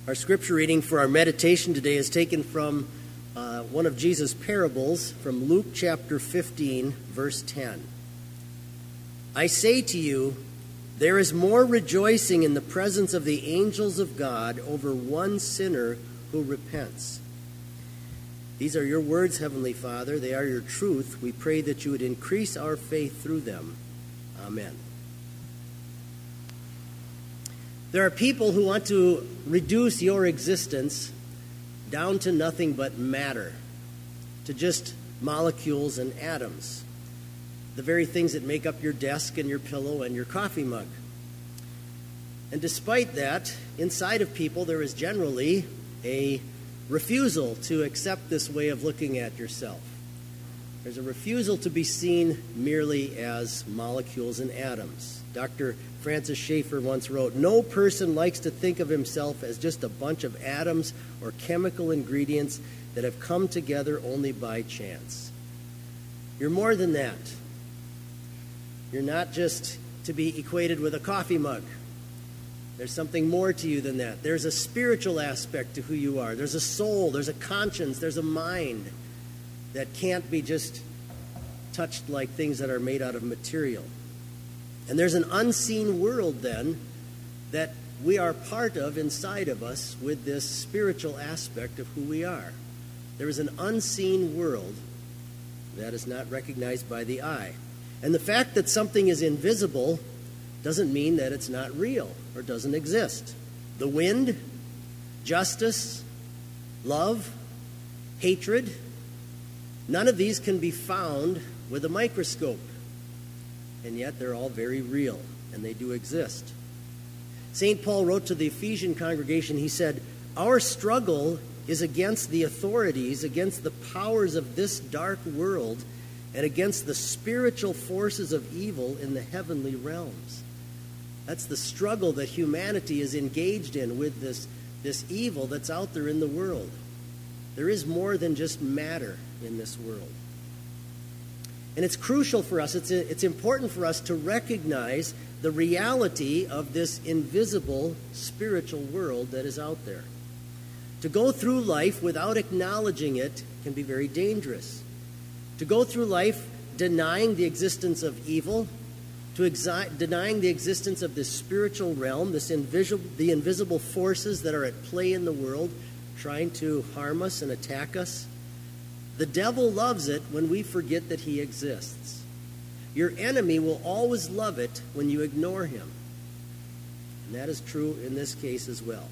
Our scripture reading for our meditation today is taken from one of Jesus' parables from Luke chapter 15, verse 10. I say to you, there is more rejoicing in the presence of the angels of God over one sinner who repents. These are your words, Heavenly Father. They are your truth. We pray that you would increase our faith through them. Amen. There are people who want to reduce your existence down to nothing but matter, to just molecules and atoms, the very things that make up your desk and your pillow and your coffee mug. And despite that, inside of people there is generally a refusal to accept this way of looking at yourself. There's a refusal to be seen merely as molecules and atoms. Dr. Francis Schaeffer once wrote, "No person likes to think of himself as just a bunch of atoms or chemical ingredients that have come together only by chance." You're more than that. You're not just to be equated with a coffee mug. There's something more to you than that. There's a spiritual aspect to who you are. There's a soul, there's a conscience, there's a mind that can't be just touched like things that are made out of material. And there's an unseen world then that we are part of inside of us with this spiritual aspect of who we are. There is an unseen world that is not recognized by the eye. And the fact that something is invisible doesn't mean that it's not real or doesn't exist. The wind, justice, love, hatred, none of these can be found with a microscope. And yet they're all very real, and they do exist. St. Paul wrote to the Ephesian congregation, he said, "Our struggle is against the authorities, against the powers of this dark world, and against the spiritual forces of evil in the heavenly realms." That's the struggle that humanity is engaged in with this evil that's out there in the world. There is more than just matter in this world. And it's crucial for us, it's important for us to recognize the reality of this invisible spiritual world that is out there. To go through life without acknowledging it can be very dangerous. To go through life denying the existence of evil, denying the existence of this spiritual realm, the invisible forces that are at play in the world, trying to harm us and attack us. The devil loves it when we forget that he exists. Your enemy will always love it when you ignore him. And that is true in this case as well.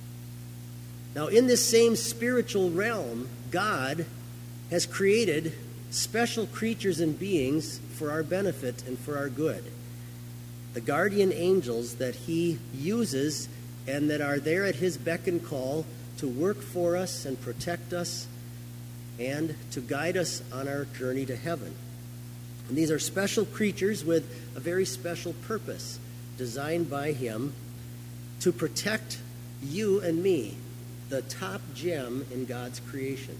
Now, in this same spiritual realm, God has created special creatures and beings for our benefit and for our good. The guardian angels that he uses and that are there at his beck and call to work for us and protect us and to guide us on our journey to heaven. And these are special creatures with a very special purpose, designed by him to protect you and me, the top gem in God's creation.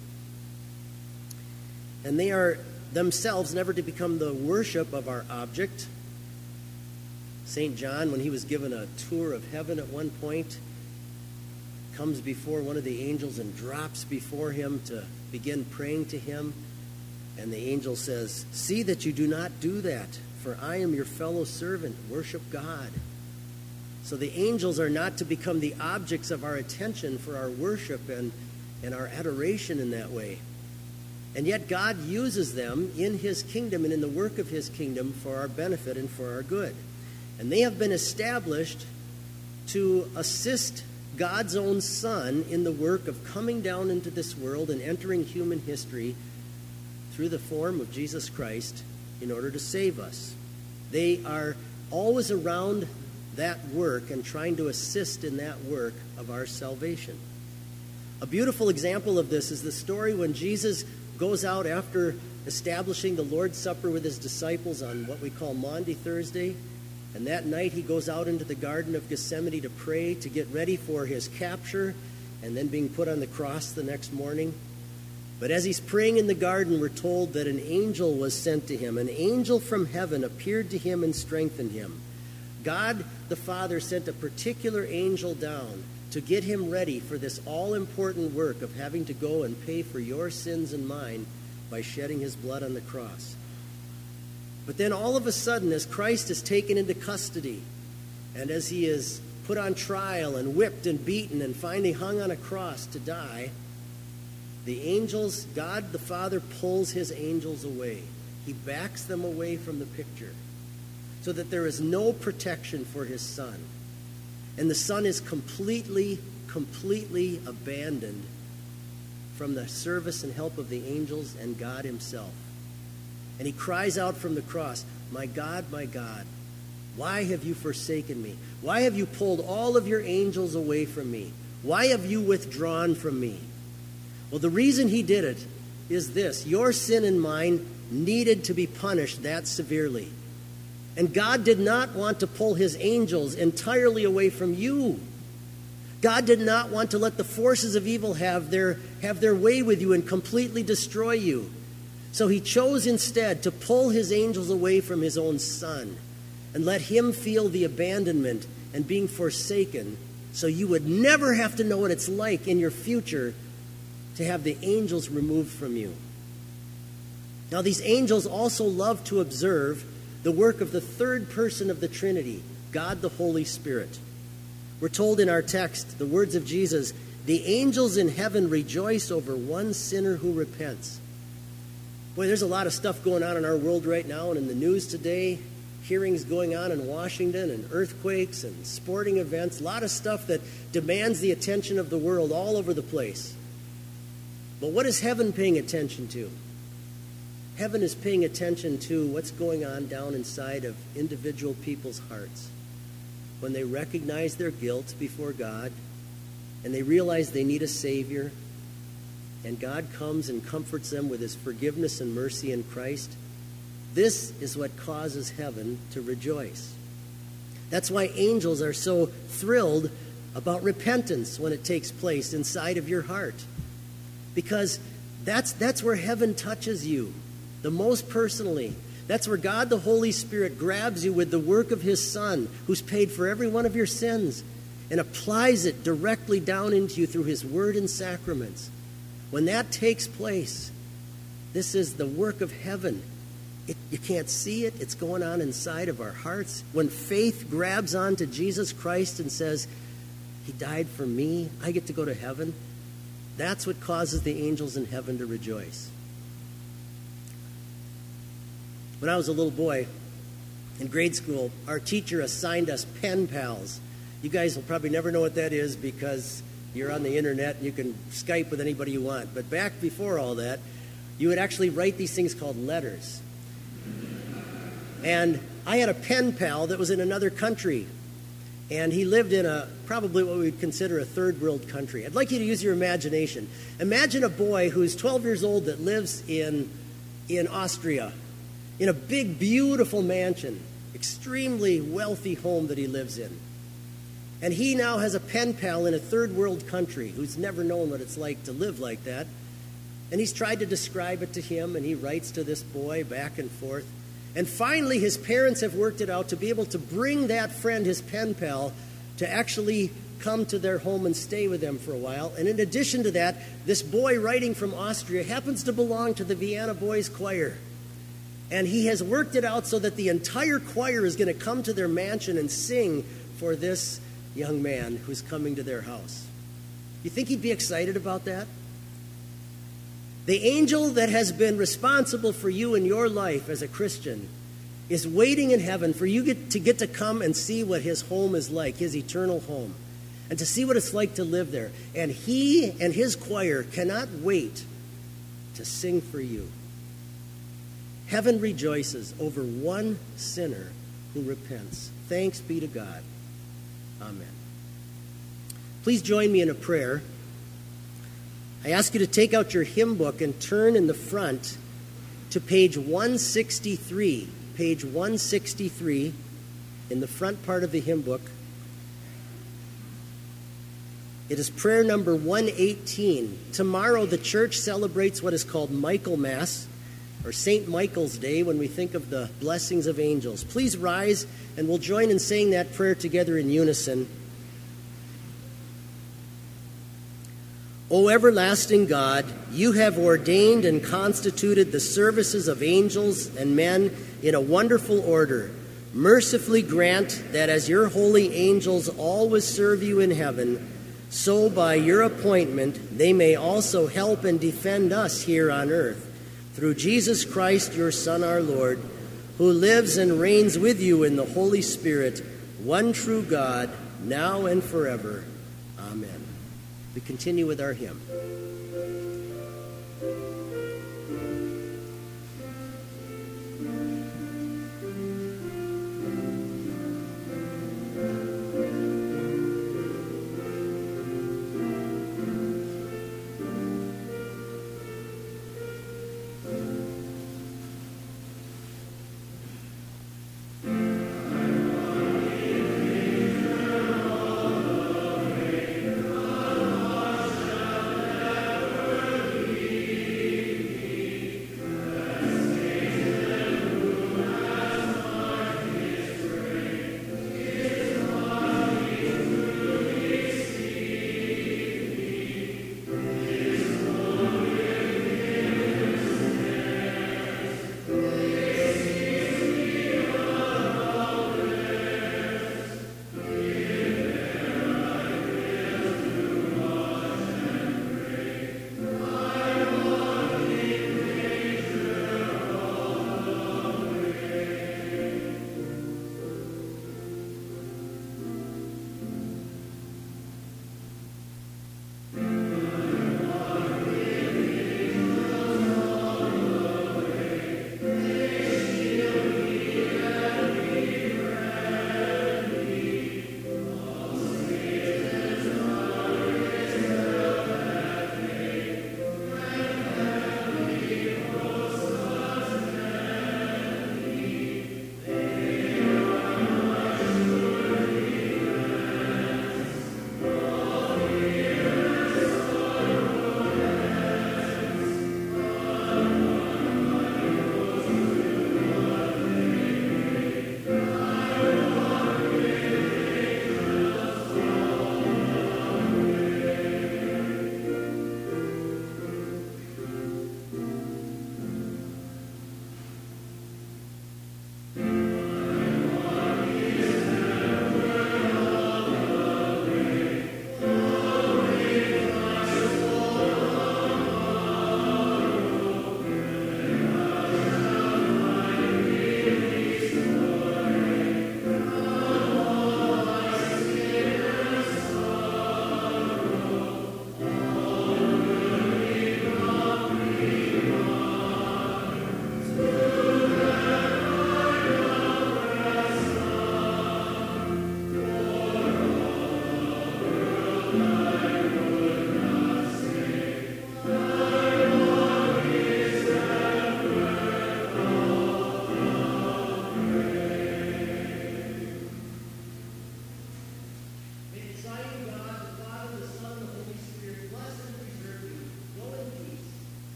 And they are themselves never to become the worship of our object. St. John, when he was given a tour of heaven at one point, comes before one of the angels and drops before him to begin praying to him. And the angel says, "See that you do not do that, for I am your fellow servant. Worship God." So the angels are not to become the objects of our attention for our worship and our adoration in that way. And yet God uses them in his kingdom and in the work of his kingdom for our benefit and for our good. And they have been established to assist God's own Son in the work of coming down into this world and entering human history through the form of Jesus Christ in order to save us. They are always around that work and trying to assist in that work of our salvation. A beautiful example of this is the story when Jesus goes out after establishing the Lord's Supper with his disciples on what we call Maundy Thursday. And that night he goes out into the Garden of Gethsemane to pray, to get ready for his capture and then being put on the cross the next morning. But as he's praying in the garden, we're told that an angel was sent to him. An angel from heaven appeared to him and strengthened him. God the Father sent a particular angel down to get him ready for this all-important work of having to go and pay for your sins and mine by shedding his blood on the cross. But then all of a sudden, as Christ is taken into custody, and as he is put on trial and whipped and beaten and finally hung on a cross to die, the angels, God the Father pulls his angels away. He backs them away from the picture so that there is no protection for his Son. And the Son is completely abandoned from the service and help of the angels and God himself. And he cries out from the cross, my God, why have you forsaken me? Why have you pulled all of your angels away from me? Why have you withdrawn from me?" Well, the reason he did it is this: your sin and mine needed to be punished that severely. And God did not want to pull his angels entirely away from you. God did not want to let the forces of evil have their way with you and completely destroy you. So he chose instead to pull his angels away from his own Son and let him feel the abandonment and being forsaken, so you would never have to know what it's like in your future to have the angels removed from you. Now, these angels also love to observe the work of the third person of the Trinity, God the Holy Spirit. We're told in our text, the words of Jesus, "The angels in heaven rejoice over one sinner who repents." Boy, there's a lot of stuff going on in our world right now and in the news today. Hearings going on in Washington and earthquakes and sporting events. A lot of stuff that demands the attention of the world all over the place. But what is heaven paying attention to? Heaven is paying attention to what's going on down inside of individual people's hearts when they recognize their guilt before God and they realize they need a Savior, and God comes and comforts them with his forgiveness and mercy in Christ. This is what causes heaven to rejoice. That's why angels are so thrilled about repentance when it takes place inside of your heart, because that's where heaven touches you the most personally. That's where God the Holy Spirit grabs you with the work of his Son, who's paid for every one of your sins, and applies it directly down into you through his word and sacraments. When that takes place, this is the work of heaven. You can't see it. It's going on inside of our hearts. When faith grabs onto Jesus Christ and says, he died for me, I get to go to heaven, that's what causes the angels in heaven to rejoice. When I was a little boy in grade school, our teacher assigned us pen pals. You guys will probably never know what that is because you're on the internet and you can Skype with anybody you want. But back before all that, you would actually write these things called letters. And I had a pen pal that was in another country, and he lived in probably what we would consider a third world country. I'd like you to use your imagination. Imagine a boy who's 12 years old that lives in Austria, in a big, beautiful mansion, extremely wealthy home that he lives in. And he now has a pen pal in a third world country who's never known what it's like to live like that. And he's tried to describe it to him, and he writes to this boy back and forth. And finally, his parents have worked it out to be able to bring that friend, his pen pal, to actually come to their home and stay with them for a while. And in addition to that, this boy writing from Austria happens to belong to the Vienna Boys Choir. And he has worked it out so that the entire choir is going to come to their mansion and sing for this young man who's coming to their house. You think he'd be excited about that? The angel that has been responsible for you in your life as a Christian is waiting in heaven for you to get to come and see what his home is like, his eternal home, and to see what it's like to live there. And he and his choir cannot wait to sing for you. Heaven rejoices over one sinner who repents. Thanks be to God. Amen. Please join me in a prayer. I ask you to take out your hymn book and turn in the front to page 163. Page 163 in the front part of the hymn book. It is prayer number 118. Tomorrow the church celebrates what is called Michaelmas, or St. Michael's Day, when we think of the blessings of angels. Please rise, and we'll join in saying that prayer together in unison. O everlasting God, you have ordained and constituted the services of angels and men in a wonderful order. Mercifully grant that as your holy angels always serve you in heaven, so by your appointment they may also help and defend us here on earth. Through Jesus Christ, your Son, our Lord, who lives and reigns with you in the Holy Spirit, one true God, now and forever. Amen. We continue with our hymn.